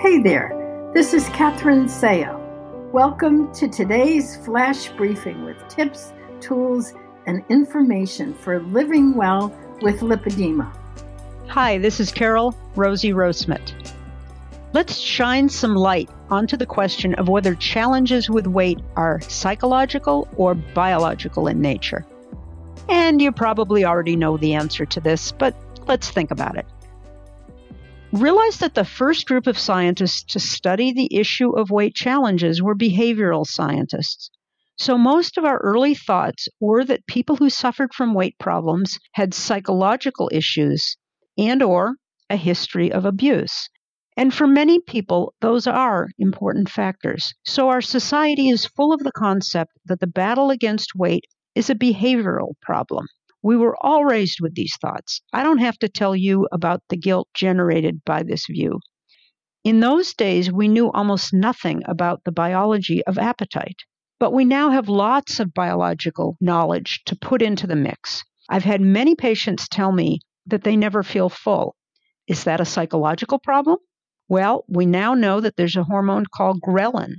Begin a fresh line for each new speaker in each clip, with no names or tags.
Hey there, this is Catherine Sayo. Welcome to today's flash briefing with tips, tools, and information for living well with lipedema.
Hi, this is Carol Rosie Roseman. Let's shine some light onto the question of whether challenges with weight are psychological or biological in nature. And you probably already know the answer to this, but let's think about it. Realize that the first group of scientists to study the issue of weight challenges were behavioral scientists. So most of our early thoughts were that people who suffered from weight problems had psychological issues and/or a history of abuse. And for many people, those are important factors. So our society is full of the concept that the battle against weight is a behavioral problem. We were all raised with these thoughts. I don't have to tell you about the guilt generated by this view. In those days, we knew almost nothing about the biology of appetite. But we now have lots of biological knowledge to put into the mix. I've had many patients tell me that they never feel full. Is that a psychological problem? Well, we now know that there's a hormone called ghrelin,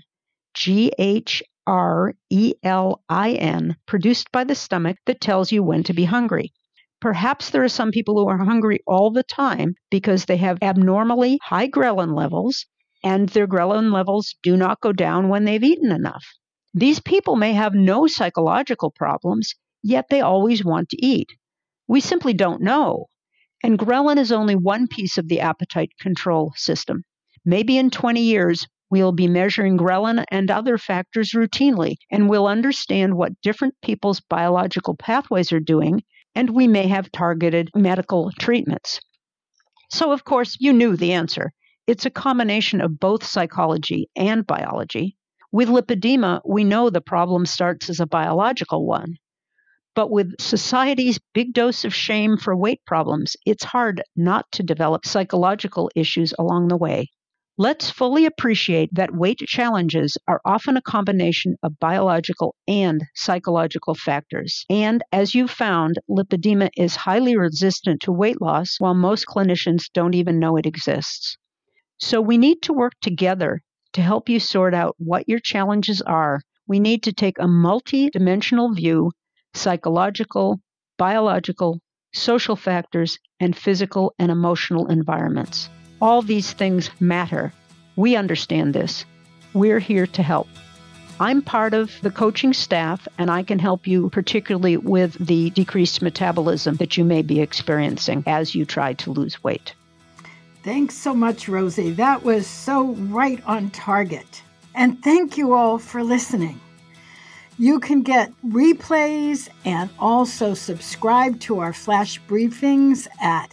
Ghrelin, produced by the stomach that tells you when to be hungry. Perhaps there are some people who are hungry all the time because they have abnormally high ghrelin levels, and their ghrelin levels do not go down when they've eaten enough. These people may have no psychological problems, yet they always want to eat. We simply don't know. And ghrelin is only one piece of the appetite control system. Maybe in 20 years, we'll be measuring ghrelin and other factors routinely, and we'll understand what different people's biological pathways are doing, and we may have targeted medical treatments. So, of course, you knew the answer. It's a combination of both psychology and biology. With lipedema, we know the problem starts as a biological one. But with society's big dose of shame for weight problems, it's hard not to develop psychological issues along the way. Let's fully appreciate that weight challenges are often a combination of biological and psychological factors. And as you've found, lipedema is highly resistant to weight loss, while most clinicians don't even know it exists. So we need to work together to help you sort out what your challenges are. We need to take a multi-dimensional view: psychological, biological, social factors, and physical and emotional environments. All these things matter. We understand this. We're here to help. I'm part of the coaching staff, and I can help you particularly with the decreased metabolism that you may be experiencing as you try to lose weight.
Thanks so much, Rosie. That was so right on target. And thank you all for listening. You can get replays and also subscribe to our flash briefings at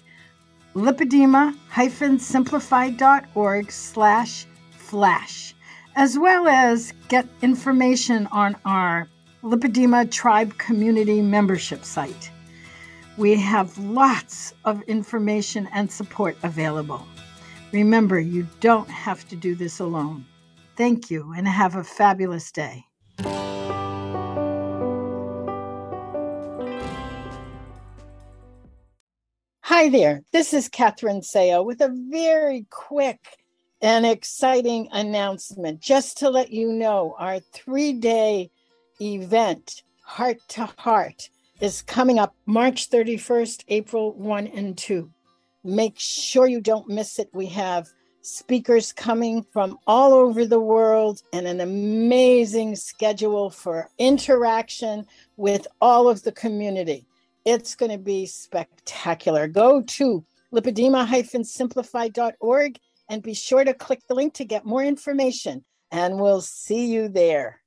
lipedema-simplified.org/flash, as well as get information on our Lipedema Tribe Community membership site. We have lots of information and support available. Remember, you don't have to do this alone. Thank you, and have a fabulous day. Hi there, this is Catherine Sayo with a very quick and exciting announcement. Just to let you know, our 3-day event, Heart to Heart, is coming up March 31st, April 1 and 2. Make sure you don't miss it. We have speakers coming from all over the world and an amazing schedule for interaction with all of the community. It's going to be spectacular. Go to lipedema-simplified.org and be sure to click the link to get more information. And we'll see you there.